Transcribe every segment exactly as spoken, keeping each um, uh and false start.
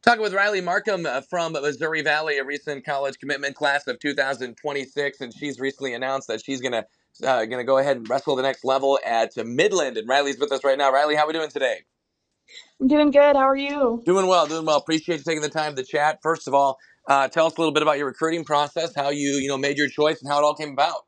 Talking with Riley Markham uh, from Missouri Valley, a recent college commitment class of two thousand twenty-six, and she's recently announced that she's gonna uh, gonna go ahead and wrestle the next level at Midland. And Riley's with us right now. Riley, how we doing today? I'm doing good. How are you? Doing well, doing well. Appreciate you taking the time to chat. First of all, uh, tell us a little bit about your recruiting process, how you you know made your choice, and how it all came about.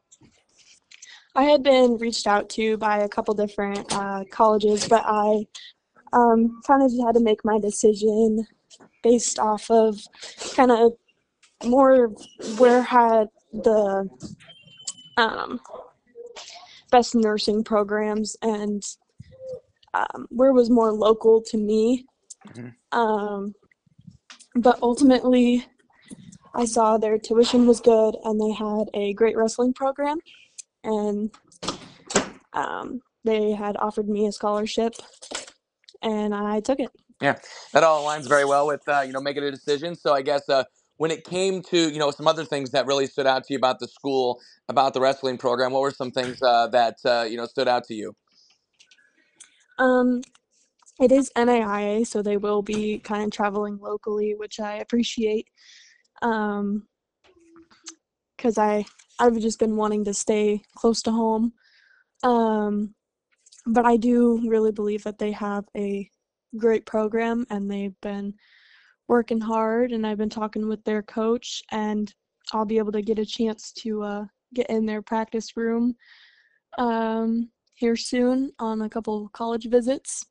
I had been reached out to by a couple different uh, colleges, but I um, kind of just had to make my decision based off of kind of more where had the um, best nursing programs and um, where was more local to me. Mhm. Um, but ultimately, I saw their tuition was good and they had a great wrestling program, and um, they had offered me a scholarship, and I took it. Yeah, that all aligns very well with uh, you know making a decision. So I guess uh, when it came to you know some other things that really stood out to you about the school, about the wrestling program, what were some things uh, that uh, you know stood out to you? Um, it is N A I A, so they will be kind of traveling locally, which I appreciate. Um, because I I've just been wanting to stay close to home. Um, but I do really believe that they have a great program and they've been working hard, and I've been talking with their coach, and I'll be able to get a chance to uh, get in their practice room um, here soon on a couple college visits.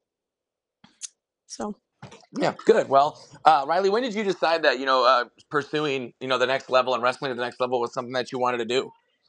So. Yeah, good. Well, uh, Riley, when did you decide that you know uh, pursuing you know the next level and wrestling at the next level was something that you wanted to do?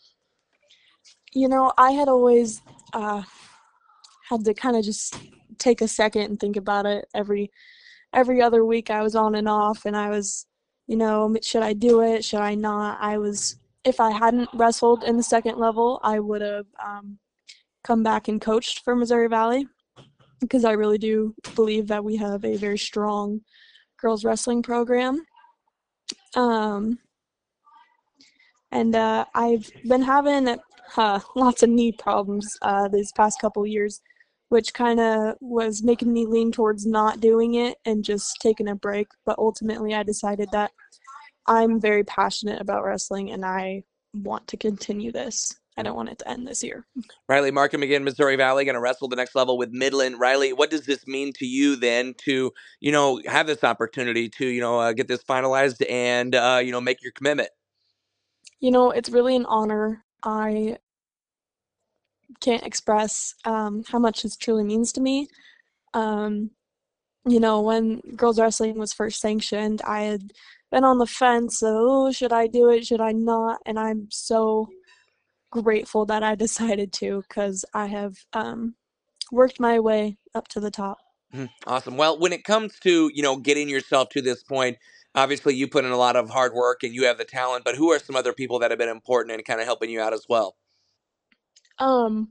You know, I had always uh, had to kind of just take a second and think about it. Every every other week, I was on and off, and I was, you know, should I do it? Should I not? I was. If I hadn't wrestled in the second level, I would have um, come back and coached for Missouri Valley, because I really do believe that we have a very strong girls wrestling program. Um, and uh, I've been having uh, lots of knee problems uh, these past couple years, which kind of was making me lean towards not doing it and just taking a break. But ultimately, I decided that I'm very passionate about wrestling and I want to continue this. I don't want it to end this year. Riley Markham again, Missouri Valley, going to wrestle the next level with Midland. Riley, what does this mean to you then to you know have this opportunity to you know uh, get this finalized and uh, you know make your commitment? You know, it's really an honor. I can't express um, how much this truly means to me. Um, you know, when girls wrestling was first sanctioned, I had been on the fence of, oh, should I do it? Should I not? And I'm so grateful that I decided to, because I have um, worked my way up to the top. Mhm. Awesome. Well, when it comes to, you know, getting yourself to this point, obviously you put in a lot of hard work and you have the talent, but who are some other people that have been important and kind of helping you out as well? Um,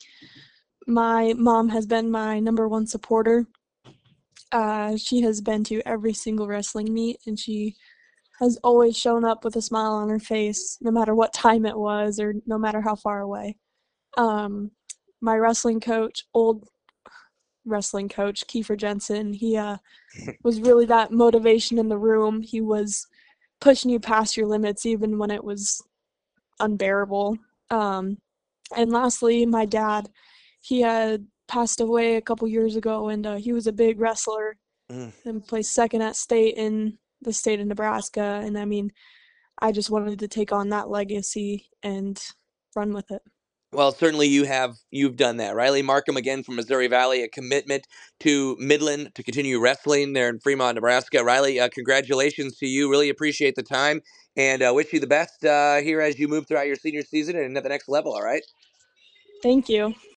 my mom has been my number one supporter. Uh, she has been to every single wrestling meet, and she has always shown up with a smile on her face, no matter what time it was or no matter how far away. Um, my wrestling coach, old wrestling coach, Kiefer Jensen, he uh, was really that motivation in the room. He was pushing you past your limits even when it was unbearable. Um, and lastly, my dad, he had passed away a couple years ago, and uh, he was a big wrestler Mm. and placed second at state in the state of Nebraska. And I mean, I just wanted to take on that legacy and run with it. Well, certainly you have you've done that. Riley Markham again from Missouri Valley, a commitment to Midland to continue wrestling there in Fremont, Nebraska. Riley, uh, congratulations to you. Really appreciate the time and uh, wish you the best uh, here as you move throughout your senior season and at the next level. All right. Thank you.